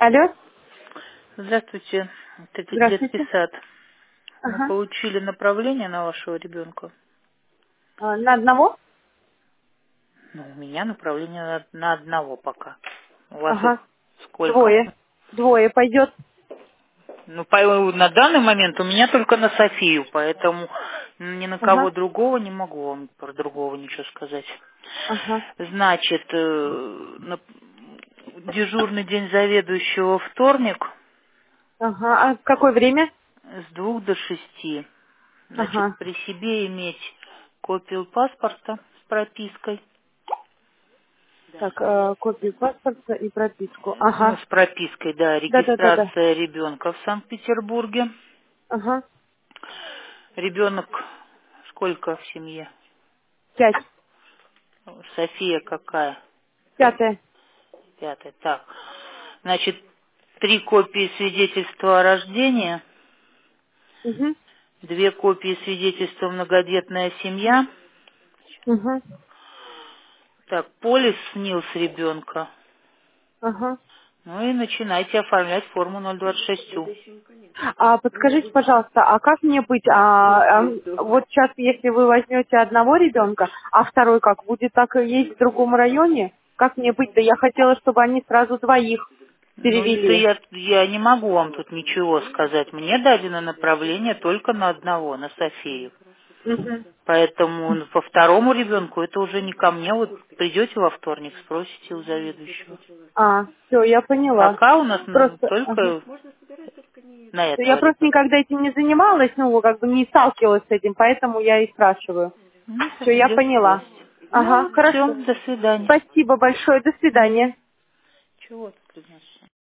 Алло, Здравствуйте, это детский здравствуйте. сад. Мы Ага. получили направление на вашего ребенка. На одного? Ну, у меня направление на одного пока. У вас Ага. их сколько? Двое. Двое пойдет. Ну, на данный момент у меня только на Софию, поэтому ни на кого Ага. другого не могу вам про другого ничего сказать. Ага. Значит, дежурный день заведующего вторник Ага. А в какое время? с 2 до 6. Значит, Ага. при себе иметь копию паспорта с пропиской. Так, копию паспорта и прописку. Ну, Ага. с пропиской, да, Да. регистрация ребенка в Санкт-Петербурге. Ага. Ребенок сколько в семье? 5. София какая? 5. 5. Так. Значит, 3 копии свидетельства о рождении, Угу. 2 копии свидетельства многодетная семья. Угу. Так, полис СНИЛС ребенка. Ага. Ну и начинайте оформлять форму 026. А подскажите, пожалуйста, а как мне быть? Вот сейчас, если вы возьмете одного ребенка, а второй как? Будет так и есть в другом районе? Как мне быть? Да я хотела, чтобы они сразу двоих Ну, это перевели. я не могу вам тут ничего сказать. Мне дадено направление только на одного, на Софию. Мгм. Поэтому по второму ребенку это уже не ко мне. Вот придете во вторник, спросите у заведующего. Все, я поняла. Пока у нас Просто, ага. только на Я этого просто ребенка. никогда этим не занималась, ну, как бы не сталкивалась с этим, поэтому я и спрашиваю. Ну, Все, я придете, поняла. спросите. Ну Ага, вот, все, хорошо. до свидания. Спасибо большое, до свидания. Чего тут у нас?